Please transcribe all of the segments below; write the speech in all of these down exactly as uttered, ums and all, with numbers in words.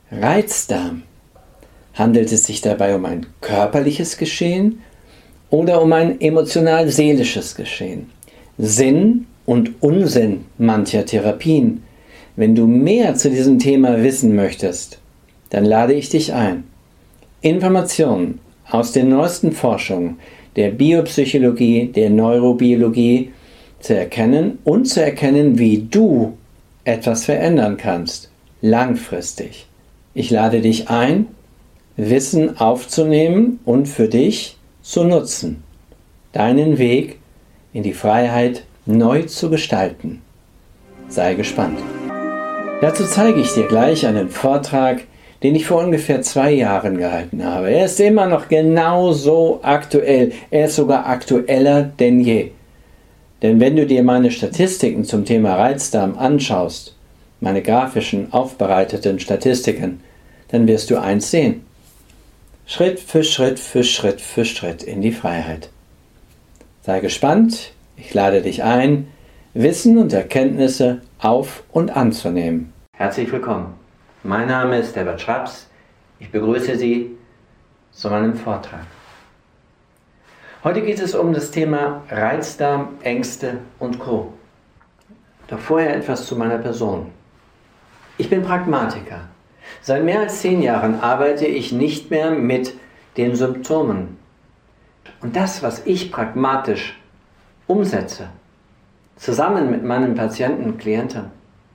Reizdarm. Handelt es sich dabei um ein körperliches Geschehen oder um ein emotional-seelisches Geschehen? Sinn und Unsinn mancher Therapien. Wenn du mehr zu diesem Thema wissen möchtest, dann lade ich dich ein, Informationen aus den neuesten Forschungen der Biopsychologie, der Neurobiologie zu erkennen und zu erkennen, wie du etwas verändern kannst, langfristig. Ich lade dich ein, Wissen aufzunehmen und für dich zu nutzen, deinen Weg in die Freiheit neu zu gestalten. Sei gespannt. Dazu zeige ich dir gleich einen Vortrag, den ich vor ungefähr zwei Jahren gehalten habe. Er ist immer noch genauso aktuell. Er ist sogar aktueller denn je. Denn wenn du dir meine Statistiken zum Thema Reizdarm anschaust, meine grafischen, aufbereiteten Statistiken, dann wirst du eins sehen. Schritt für Schritt für Schritt für Schritt in die Freiheit. Sei gespannt, ich lade dich ein, Wissen und Erkenntnisse auf- und anzunehmen. Herzlich willkommen. Mein Name ist Herbert Schraps. Ich begrüße Sie zu meinem Vortrag. Heute geht es um das Thema Reizdarm, Ängste und Co. Doch vorher etwas zu meiner Person. Ich bin Pragmatiker. Seit mehr als zehn Jahren arbeite ich nicht mehr mit den Symptomen. Und das, was ich pragmatisch umsetze, zusammen mit meinen Patienten, Klienten,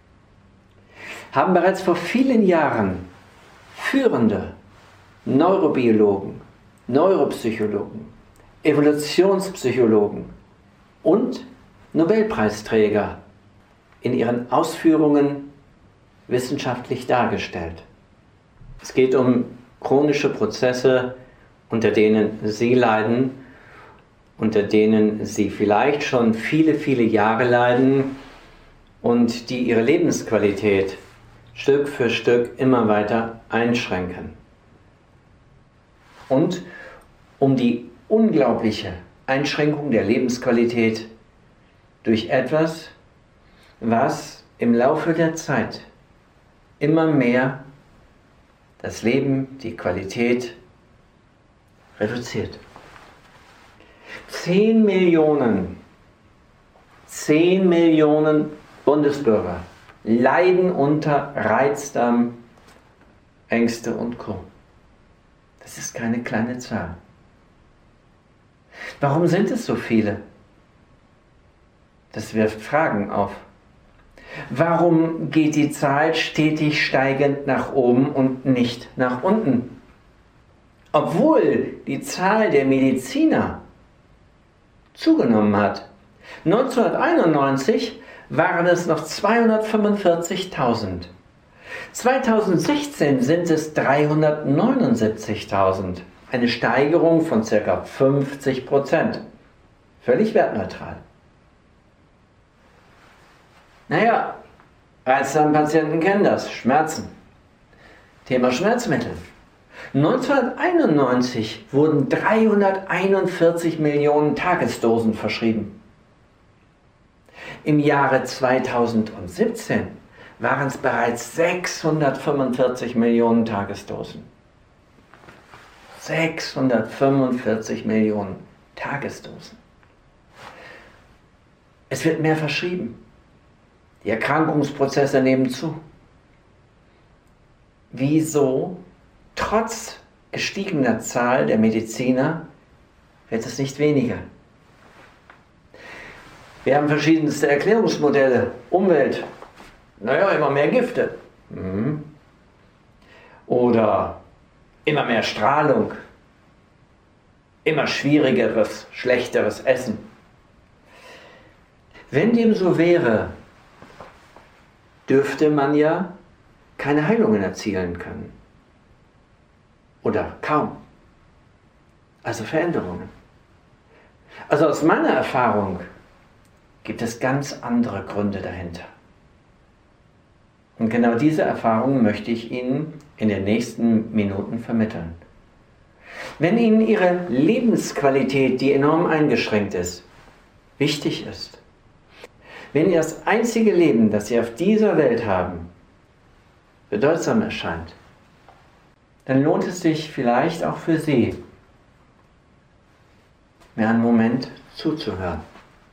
haben bereits vor vielen Jahren führende Neurobiologen, Neuropsychologen, Evolutionspsychologen und Nobelpreisträger in ihren Ausführungen wissenschaftlich dargestellt. Es geht um chronische Prozesse, unter denen Sie leiden, unter denen Sie vielleicht schon viele, viele Jahre leiden und die Ihre Lebensqualität Stück für Stück immer weiter einschränken. Und um die unglaubliche Einschränkung der Lebensqualität durch etwas, was im Laufe der Zeit immer mehr das Leben, die Qualität reduziert. Zehn Millionen, zehn Millionen Bundesbürger leiden unter Reizdarm, Ängste und Co. Das ist keine kleine Zahl. Warum sind es so viele? Das wirft Fragen auf. Warum geht die Zahl stetig steigend nach oben und nicht nach unten? Obwohl die Zahl der Mediziner zugenommen hat. neunzehnhunderteinundneunzig waren es noch zweihundertfünfundvierzigtausend. zweitausendsechzehn sind es dreihundertneunundsiebzigtausend. Eine Steigerung von ca. fünfzig Prozent. Völlig wertneutral. Naja, Reizdarmpatienten kennen das. Schmerzen. Thema Schmerzmittel. neunzehnhunderteinundneunzig wurden dreihunderteinundvierzig Millionen Tagesdosen verschrieben. Im Jahre zweitausendsiebzehn waren es bereits sechshundertfünfundvierzig Millionen Tagesdosen. sechshundertfünfundvierzig Millionen Tagesdosen. Es wird mehr verschrieben. Die Erkrankungsprozesse nehmen zu. Wieso, trotz gestiegener Zahl der Mediziner, wird es nicht weniger? Wir haben verschiedenste Erklärungsmodelle. Umwelt, naja, immer mehr Gifte. Mhm. Oder immer mehr Strahlung, immer schwierigeres, schlechteres Essen. Wenn dem so wäre, dürfte man ja keine Heilungen erzielen können. Oder kaum. Also Veränderungen. Also aus meiner Erfahrung gibt es ganz andere Gründe dahinter. Und genau diese Erfahrung möchte ich Ihnen in den nächsten Minuten vermitteln. Wenn Ihnen Ihre Lebensqualität, die enorm eingeschränkt ist, wichtig ist, wenn Ihr das einzige Leben, das Sie auf dieser Welt haben, bedeutsam erscheint, dann lohnt es sich vielleicht auch für Sie, mir einen Moment zuzuhören.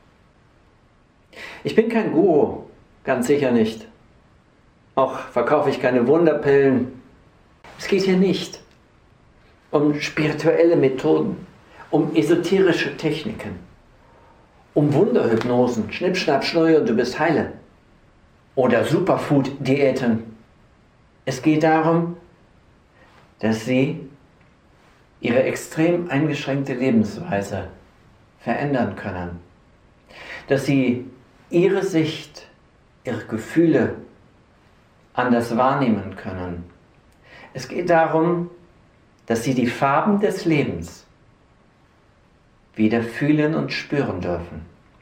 Ich bin kein Guru, ganz sicher nicht. Auch verkaufe ich keine Wunderpillen. Es geht hier nicht um spirituelle Methoden, um esoterische Techniken, um Wunderhypnosen, Schnipp, Schnapp, Schnurri und du bist heile. Oder Superfood-Diäten. Es geht darum, dass Sie Ihre extrem eingeschränkte Lebensweise verändern können. Dass Sie Ihre Sicht, Ihre Gefühle anders wahrnehmen können. Es geht darum, dass Sie die Farben des Lebens wieder fühlen und spüren dürfen.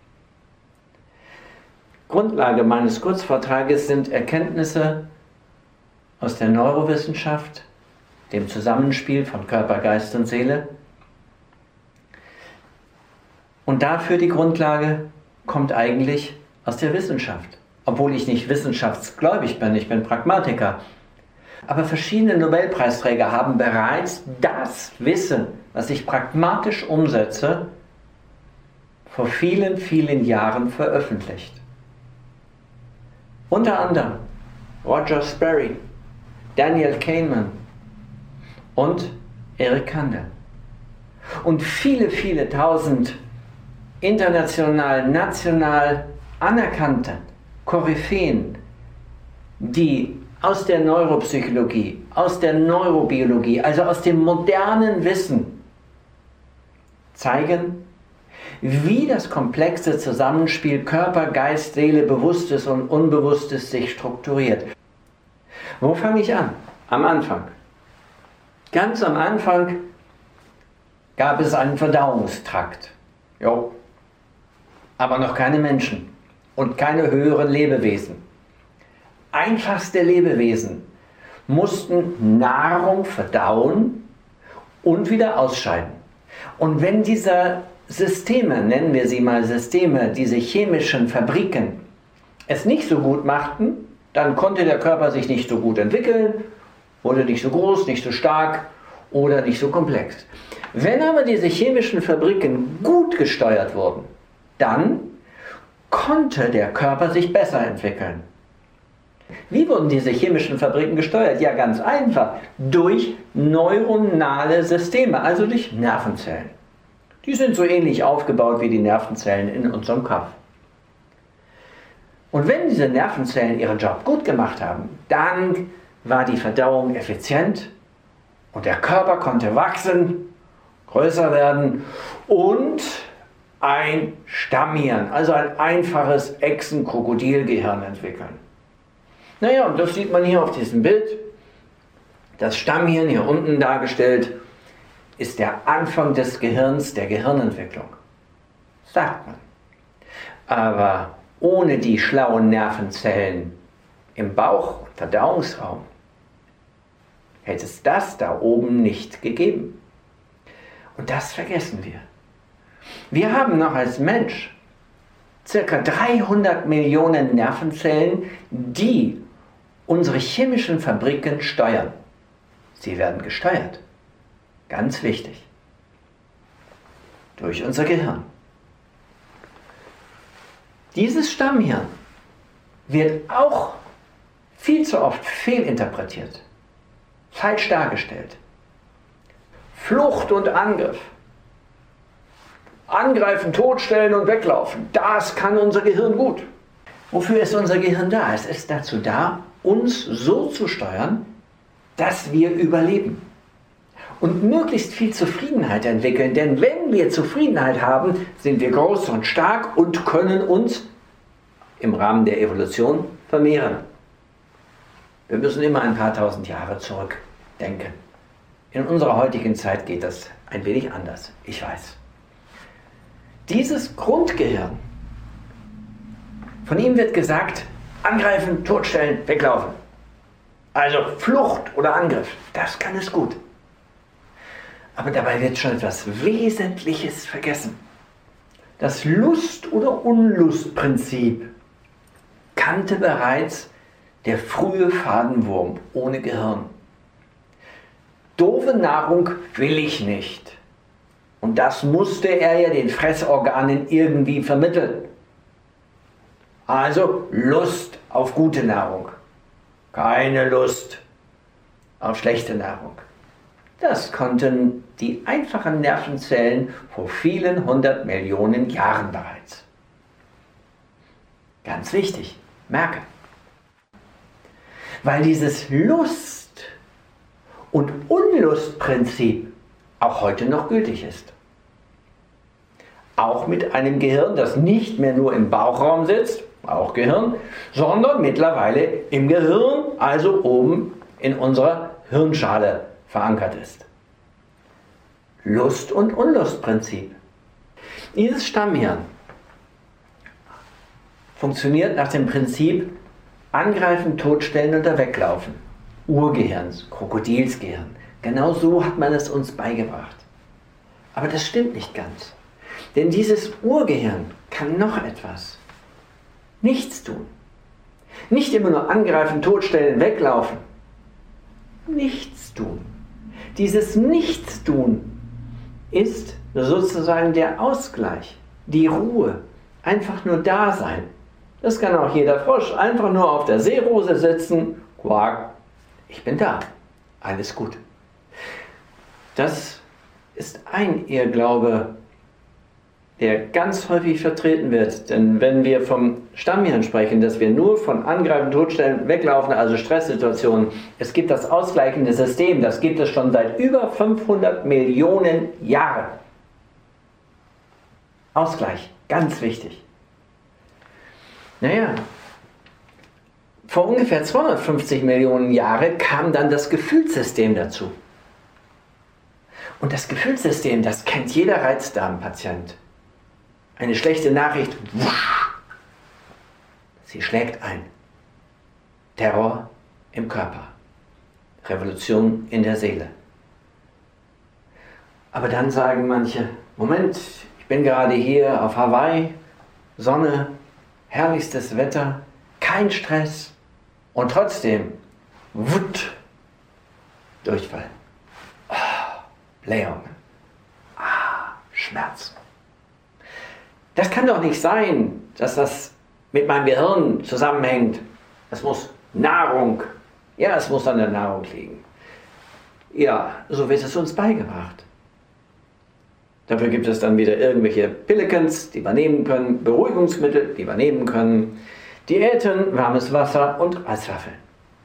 Grundlage meines Kurzvortrages sind Erkenntnisse aus der Neurowissenschaft, dem Zusammenspiel von Körper, Geist und Seele. Und dafür die Grundlage kommt eigentlich aus der Wissenschaft. Obwohl ich nicht wissenschaftsgläubig bin, ich bin Pragmatiker. Aber verschiedene Nobelpreisträger haben bereits das Wissen, was ich pragmatisch umsetze, vor vielen, vielen Jahren veröffentlicht. Unter anderem Roger Sperry, Daniel Kahneman und Eric Kandel. Und viele, viele tausend international, national anerkannte Koryphäen, die aus der Neuropsychologie, aus der Neurobiologie, also aus dem modernen Wissen zeigen, wie das komplexe Zusammenspiel Körper, Geist, Seele, Bewusstes und Unbewusstes sich strukturiert. Wo fange ich an? Am Anfang. Ganz am Anfang gab es einen Verdauungstrakt. Jo. Aber noch keine Menschen und keine höheren Lebewesen. Einfachste Lebewesen mussten Nahrung verdauen und wieder ausscheiden. Und wenn diese Systeme, nennen wir sie mal Systeme, diese chemischen Fabriken, es nicht so gut machten, dann konnte der Körper sich nicht so gut entwickeln, wurde nicht so groß, nicht so stark oder nicht so komplex. Wenn aber diese chemischen Fabriken gut gesteuert wurden, dann konnte der Körper sich besser entwickeln. Wie wurden diese chemischen Fabriken gesteuert? Ja, ganz einfach. Durch neuronale Systeme, also durch Nervenzellen. Die sind so ähnlich aufgebaut wie die Nervenzellen in unserem Kopf. Und wenn diese Nervenzellen ihren Job gut gemacht haben, dann war die Verdauung effizient und der Körper konnte wachsen, größer werden und ein Stammhirn, also ein einfaches Echsen-Krokodil-Gehirn entwickeln. Naja, und das sieht man hier auf diesem Bild. Das Stammhirn hier unten dargestellt ist der Anfang des Gehirns, der Gehirnentwicklung. Sagt man. Aber ohne die schlauen Nervenzellen im Bauch, Verdauungsraum, hätte es das da oben nicht gegeben. Und das vergessen wir. Wir haben noch als Mensch circa dreihundert Millionen Nervenzellen, die unsere chemischen Fabriken steuern. Sie werden gesteuert. Ganz wichtig. Durch unser Gehirn. Dieses Stammhirn wird auch viel zu oft fehlinterpretiert, falsch dargestellt. Flucht und Angriff. Angreifen, totstellen und weglaufen. Das kann unser Gehirn gut. Wofür ist unser Gehirn da? Es ist dazu da, uns so zu steuern, dass wir überleben. Und möglichst viel Zufriedenheit entwickeln. Denn wenn wir Zufriedenheit haben, sind wir groß und stark und können uns im Rahmen der Evolution vermehren. Wir müssen immer ein paar tausend Jahre zurückdenken. In unserer heutigen Zeit geht das ein wenig anders, ich weiß. Dieses Grundgehirn, von ihm wird gesagt, angreifen, totstellen, weglaufen. Also Flucht oder Angriff, das kann es gut. Aber dabei wird schon etwas Wesentliches vergessen. Das Lust- oder Unlustprinzip kannte bereits der frühe Fadenwurm ohne Gehirn. Doofe Nahrung will ich nicht. Und das musste er ja den Fressorganen irgendwie vermitteln. Also Lust auf gute Nahrung, keine Lust auf schlechte Nahrung. Das konnten die einfachen Nervenzellen vor vielen hundert Millionen Jahren bereits. Ganz wichtig, merke. Weil dieses Lust- und Unlustprinzip auch heute noch gültig ist. Auch mit einem Gehirn, das nicht mehr nur im Bauchraum sitzt, auch Gehirn, sondern mittlerweile im Gehirn, also oben in unserer Hirnschale verankert ist. Lust- und Unlustprinzip. Dieses Stammhirn funktioniert nach dem Prinzip angreifen, totstellen oder weglaufen. Urgehirns, Krokodilsgehirn. Genau so hat man es uns beigebracht. Aber das stimmt nicht ganz. Denn dieses Urgehirn kann noch etwas. Nichts tun. Nicht immer nur angreifen, totstellen, weglaufen. Nichts tun. Dieses Nichtstun ist sozusagen der Ausgleich, die Ruhe, einfach nur da sein. Das kann auch jeder Frosch, einfach nur auf der Seerose sitzen, quack, ich bin da, alles gut. Das ist ein Irrglaube, der ganz häufig vertreten wird. Denn wenn wir vom Stammhirn sprechen, dass wir nur von Angreifen, Totstellen, Weglaufen, also Stresssituationen, es gibt das ausgleichende System, das gibt es schon seit über fünfhundert Millionen Jahren. Ausgleich, ganz wichtig. Naja, vor ungefähr zweihundertfünfzig Millionen Jahren kam dann das Gefühlssystem dazu. Und das Gefühlssystem, das kennt jeder Reizdarmpatient. Eine schlechte Nachricht, wusch, sie schlägt ein. Terror im Körper, Revolution in der Seele. Aber dann sagen manche, Moment, ich bin gerade hier auf Hawaii, Sonne, herrlichstes Wetter, kein Stress und trotzdem, wut, Durchfall, ah, Blähungen, ah, Schmerzen. Das kann doch nicht sein, dass das mit meinem Gehirn zusammenhängt. Es muss Nahrung, ja, es muss an der Nahrung liegen. Ja, so wird es uns beigebracht. Dafür gibt es dann wieder irgendwelche Pillekens, die wir nehmen können, Beruhigungsmittel, die wir nehmen können, Diäten, warmes Wasser und Eiswaffeln.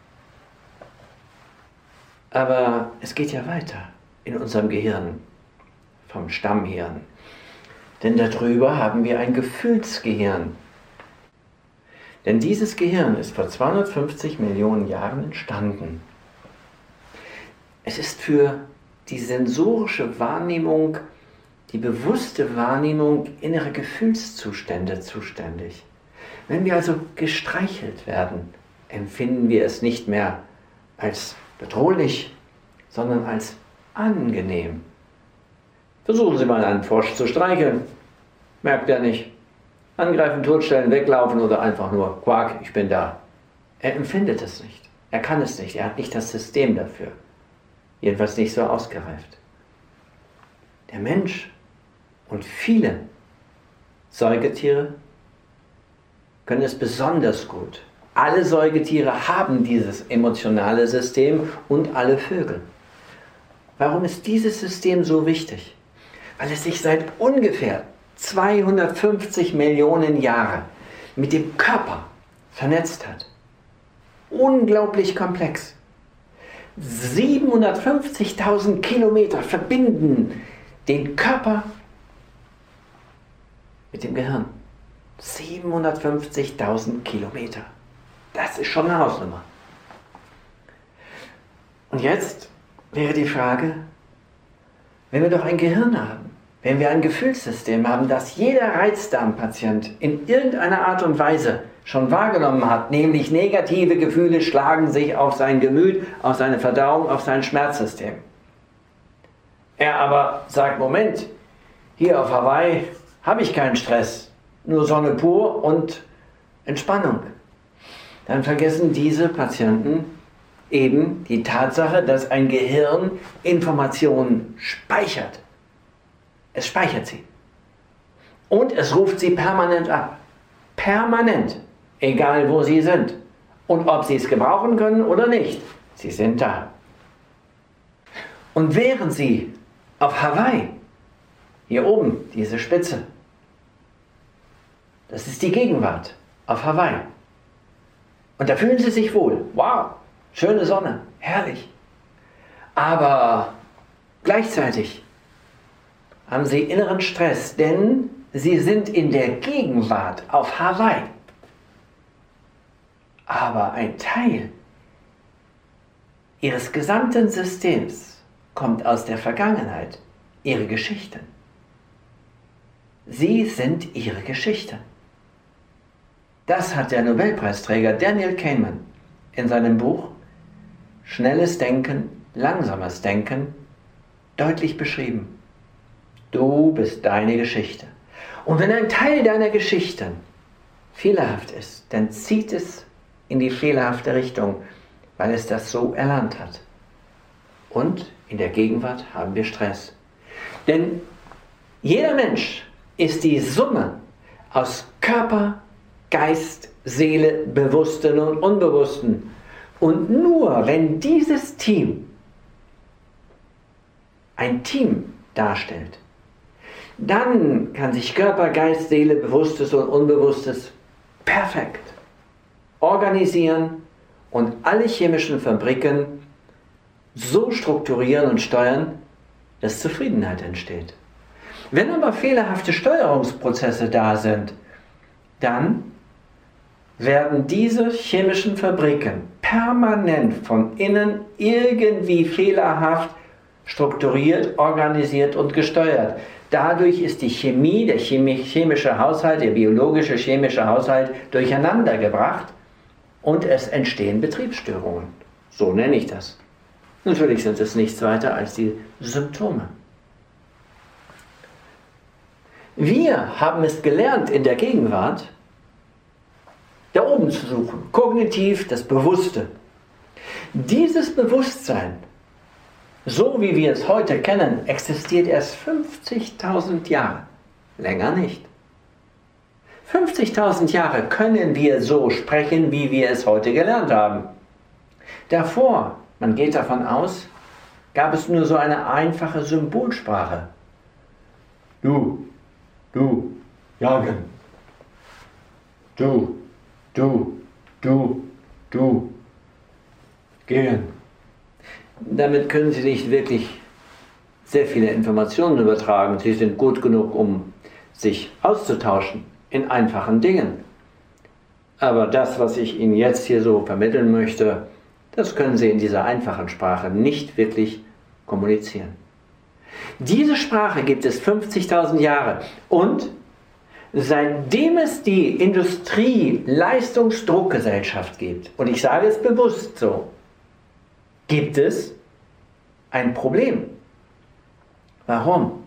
Aber es geht ja weiter in unserem Gehirn, vom Stammhirn. Denn darüber haben wir ein Gefühlsgehirn. Denn dieses Gehirn ist vor zweihundertfünfzig Millionen Jahren entstanden. Es ist für die sensorische Wahrnehmung, die bewusste Wahrnehmung innerer Gefühlszustände zuständig. Wenn wir also gestreichelt werden, empfinden wir es nicht mehr als bedrohlich, sondern als angenehm. Versuchen Sie mal einen Frosch zu streicheln. Merkt er nicht. Angreifen, totstellen, weglaufen oder einfach nur Quack, ich bin da. Er empfindet es nicht. Er kann es nicht. Er hat nicht das System dafür. Jedenfalls nicht so ausgereift. Der Mensch und viele Säugetiere können es besonders gut. Alle Säugetiere haben dieses emotionale System und alle Vögel. Warum ist dieses System so wichtig? Weil es sich seit ungefähr zweihundertfünfzig Millionen Jahren mit dem Körper vernetzt hat. Unglaublich komplex. siebenhundertfünfzigtausend Kilometer verbinden den Körper mit dem Gehirn. siebenhundertfünfzigtausend Kilometer. Das ist schon eine Hausnummer. Und jetzt wäre die Frage, wenn wir doch ein Gehirn haben, wenn wir ein Gefühlssystem haben, das jeder Reizdarmpatient in irgendeiner Art und Weise schon wahrgenommen hat, nämlich negative Gefühle schlagen sich auf sein Gemüt, auf seine Verdauung, auf sein Schmerzsystem. Er aber sagt, Moment, hier auf Hawaii habe ich keinen Stress, nur Sonne pur und Entspannung. Dann vergessen diese Patienten Eben die Tatsache, dass ein Gehirn Informationen speichert. Es speichert sie. Und es ruft sie permanent ab. Permanent. Egal wo sie sind. Und ob sie es gebrauchen können oder nicht. Sie sind da. Und während sie auf Hawaii, hier oben, diese Spitze, das ist die Gegenwart auf Hawaii. Und da fühlen sie sich wohl. Wow, schöne Sonne, herrlich. Aber gleichzeitig haben sie inneren Stress, denn sie sind in der Gegenwart auf Hawaii. Aber ein Teil ihres gesamten Systems kommt aus der Vergangenheit, ihre Geschichten. Sie sind ihre Geschichte. Das hat der Nobelpreisträger Daniel Kahneman in seinem Buch Schnelles Denken, langsames Denken deutlich beschrieben. Du bist deine Geschichte. Und wenn ein Teil deiner Geschichte fehlerhaft ist, dann zieht es in die fehlerhafte Richtung, weil es das so erlernt hat. Und in der Gegenwart haben wir Stress. Denn jeder Mensch ist die Summe aus Körper, Geist, Seele, Bewussten und Unbewussten. Und nur wenn dieses Team ein Team darstellt, dann kann sich Körper, Geist, Seele, Bewusstes und Unbewusstes perfekt organisieren und alle chemischen Fabriken so strukturieren und steuern, dass Zufriedenheit entsteht. Wenn aber fehlerhafte Steuerungsprozesse da sind, dann werden diese chemischen Fabriken permanent von innen irgendwie fehlerhaft strukturiert, organisiert und gesteuert. Dadurch ist die Chemie, der chemische Haushalt, der biologische chemische Haushalt durcheinander gebracht und es entstehen Betriebsstörungen. So nenne ich das. Natürlich sind es nichts weiter als die Symptome. Wir haben es gelernt, in der Gegenwart da oben zu suchen, kognitiv das Bewusste. Dieses Bewusstsein, so wie wir es heute kennen, existiert erst fünfzigtausend Jahre, länger nicht. fünfzigtausend Jahre können wir so sprechen, wie wir es heute gelernt haben. Davor, man geht davon aus, gab es nur so eine einfache Symbolsprache. Du, du, jagen. Du, du, du, du, gehen. Damit können Sie nicht wirklich sehr viele Informationen übertragen. Sie sind gut genug, um sich auszutauschen in einfachen Dingen. Aber das, was ich Ihnen jetzt hier so vermitteln möchte, das können Sie in dieser einfachen Sprache nicht wirklich kommunizieren. Diese Sprache gibt es fünfzigtausend Jahre und seitdem es die Industrie-Leistungsdruckgesellschaft gibt, und ich sage es bewusst so, gibt es ein Problem. Warum?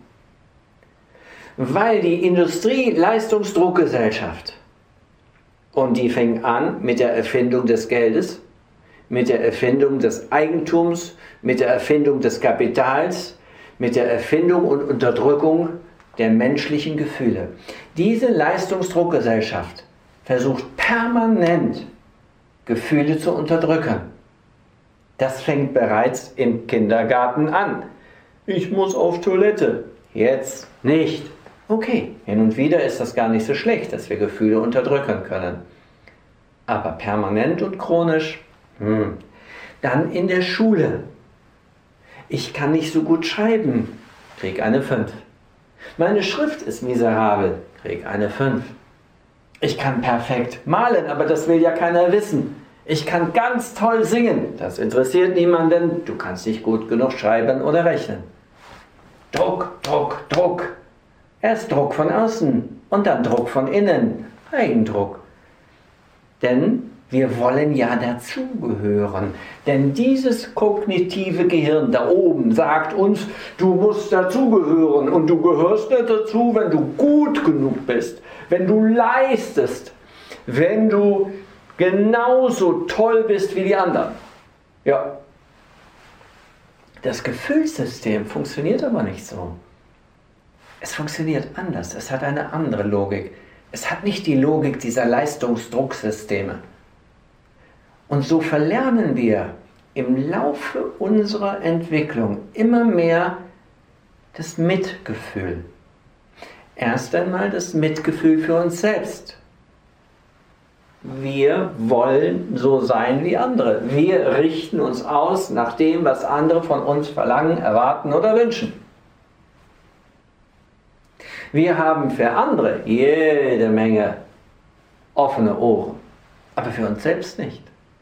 Weil die Industrie-Leistungsdruckgesellschaft, und die fing an mit der Erfindung des Geldes, mit der Erfindung des Eigentums, mit der Erfindung des Kapitals, mit der Erfindung und Unterdrückung der menschlichen Gefühle. Diese Leistungsdruckgesellschaft versucht permanent Gefühle zu unterdrücken. Das fängt bereits im Kindergarten an. Ich muss auf Toilette. Jetzt nicht. Okay, hin und wieder ist das gar nicht so schlecht, dass wir Gefühle unterdrücken können. Aber permanent und chronisch, hm. Dann in der Schule. Ich kann nicht so gut schreiben, krieg eine fünf. Meine Schrift ist miserabel, krieg eine fünf. Ich kann perfekt malen, aber das will ja keiner wissen. Ich kann ganz toll singen, das interessiert niemanden, du kannst nicht gut genug schreiben oder rechnen. Druck, Druck, Druck. Erst Druck von außen und dann Druck von innen, Eigendruck. Denn wir wollen ja dazugehören. Denn dieses kognitive Gehirn da oben sagt uns, du musst dazugehören und du gehörst nicht dazu, wenn du gut genug bist, wenn du leistest, wenn du genauso toll bist wie die anderen. Ja, das Gefühlssystem funktioniert aber nicht so. Es funktioniert anders, es hat eine andere Logik. Es hat nicht die Logik dieser Leistungsdrucksysteme. Und so verlernen wir im Laufe unserer Entwicklung immer mehr das Mitgefühl. Erst einmal das Mitgefühl für uns selbst. Wir wollen so sein wie andere. Wir richten uns aus nach dem, was andere von uns verlangen, erwarten oder wünschen. Wir haben für andere jede Menge offene Ohren, aber für uns selbst nicht.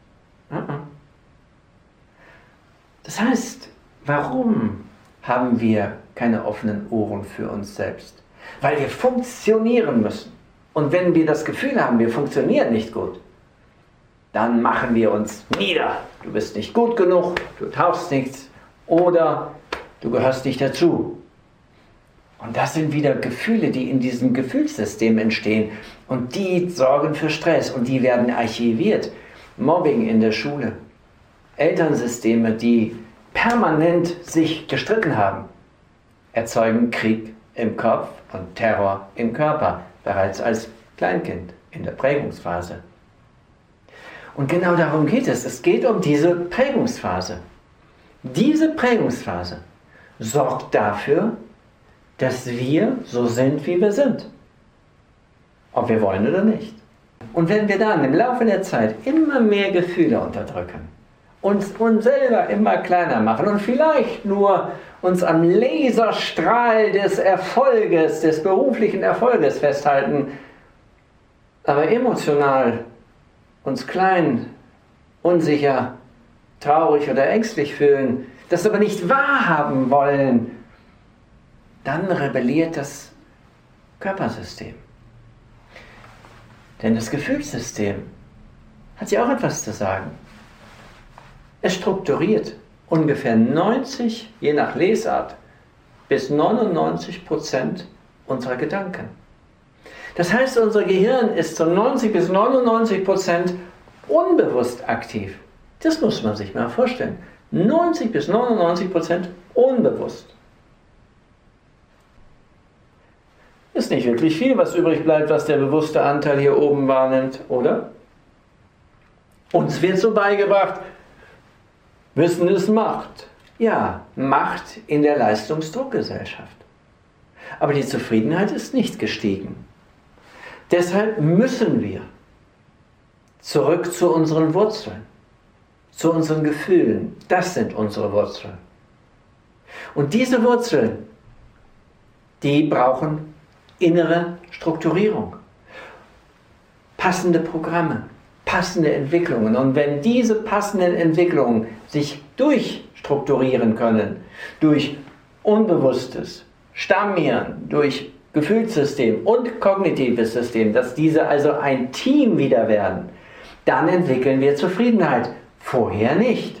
Das heißt, warum haben wir keine offenen Ohren für uns selbst? Weil wir funktionieren müssen. Und wenn wir das Gefühl haben, wir funktionieren nicht gut, dann machen wir uns nieder. Du bist nicht gut genug, du taugst nichts oder du gehörst nicht dazu. Und das sind wieder Gefühle, die in diesem Gefühlssystem entstehen und die sorgen für Stress und die werden archiviert. Mobbing in der Schule, Elternsysteme, die permanent sich gestritten haben, erzeugen Krieg im Kopf und Terror im Körper, bereits als Kleinkind in der Prägungsphase. Und genau darum geht es. Es geht um diese Prägungsphase. Diese Prägungsphase sorgt dafür, dass wir so sind, wie wir sind. Ob wir wollen oder nicht. Und wenn wir dann im Laufe der Zeit immer mehr Gefühle unterdrücken, uns, uns selber immer kleiner machen und vielleicht nur uns am Laserstrahl des Erfolges, des beruflichen Erfolges festhalten, aber emotional uns klein, unsicher, traurig oder ängstlich fühlen, das aber nicht wahrhaben wollen, dann rebelliert das Körpersystem. Denn das Gefühlssystem hat ja auch etwas zu sagen. Es strukturiert ungefähr neunzig, je nach Lesart, bis neunundneunzig Prozent unserer Gedanken. Das heißt, unser Gehirn ist zu neunzig bis neunundneunzig Prozent unbewusst aktiv. Das muss man sich mal vorstellen. neunzig bis neunundneunzig Prozent unbewusst. Ist nicht wirklich viel, was übrig bleibt, was der bewusste Anteil hier oben wahrnimmt, oder? Uns wird so beigebracht, Wissen ist Macht. Ja, Macht in der Leistungsdruckgesellschaft. Aber die Zufriedenheit ist nicht gestiegen. Deshalb müssen wir zurück zu unseren Wurzeln, zu unseren Gefühlen. Das sind unsere Wurzeln. Und diese Wurzeln, die brauchen innere Strukturierung, passende Programme, passende Entwicklungen. Und wenn diese passenden Entwicklungen sich durchstrukturieren können, durch unbewusstes Stammhirn, durch Gefühlssystem und kognitives System, dass diese also ein Team wieder werden, dann entwickeln wir Zufriedenheit. Vorher nicht.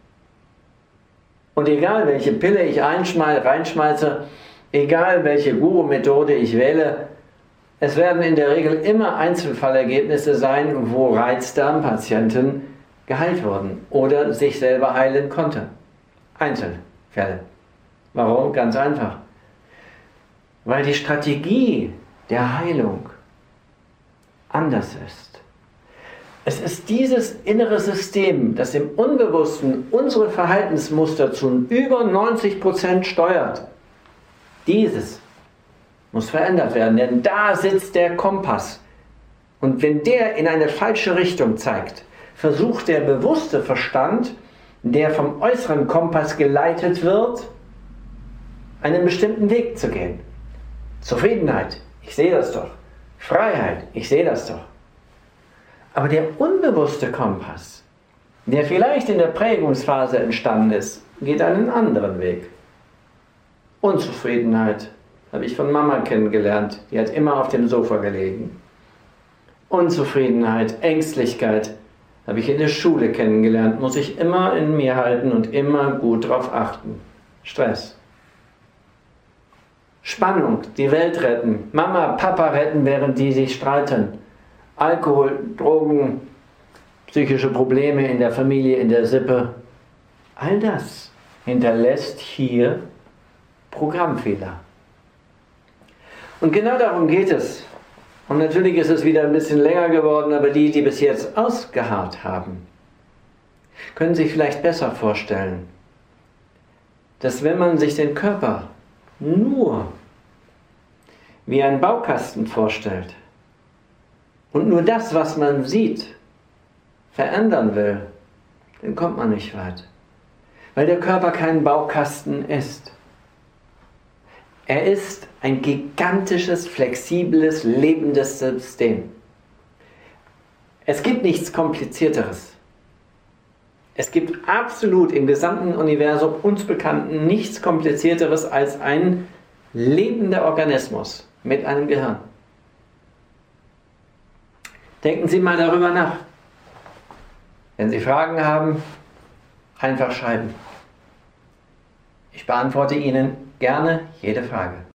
Und egal welche Pille ich reinschmeiße, egal welche Guru-Methode ich wähle, es werden in der Regel immer Einzelfallergebnisse sein, wo Reizdarmpatienten geheilt wurden oder sich selber heilen konnten. Einzelfälle. Warum? Ganz einfach. Weil die Strategie der Heilung anders ist. Es ist dieses innere System, das im Unbewussten unsere Verhaltensmuster zu über neunzig Prozent steuert. Dieses muss verändert werden, denn da sitzt der Kompass. Und wenn der in eine falsche Richtung zeigt, versucht der bewusste Verstand, der vom äußeren Kompass geleitet wird, einen bestimmten Weg zu gehen. Zufriedenheit, ich sehe das doch. Freiheit, ich sehe das doch. Aber der unbewusste Kompass, der vielleicht in der Prägungsphase entstanden ist, geht einen anderen Weg. Unzufriedenheit habe ich von Mama kennengelernt, die hat immer auf dem Sofa gelegen. Unzufriedenheit, Ängstlichkeit habe ich in der Schule kennengelernt, muss ich immer in mir halten und immer gut darauf achten. Stress. Spannung, die Welt retten, Mama, Papa retten, während die sich streiten. Alkohol, Drogen, psychische Probleme in der Familie, in der Sippe, All das hinterlässt hier Programmfehler. Und genau darum geht es. Und natürlich ist es wieder ein bisschen länger geworden, aber die, die bis jetzt ausgeharrt haben, können sich vielleicht besser vorstellen, dass wenn man sich den Körper nur wie einen Baukasten vorstellt und nur das, was man sieht, verändern will, dann kommt man nicht weit. Weil der Körper kein Baukasten ist. Er ist ein gigantisches, flexibles, lebendes System. Es gibt nichts Komplizierteres. Es gibt absolut im gesamten Universum uns Bekannten nichts Komplizierteres als ein lebender Organismus mit einem Gehirn. Denken Sie mal darüber nach. Wenn Sie Fragen haben, einfach schreiben. Ich beantworte Ihnen gerne jede Frage.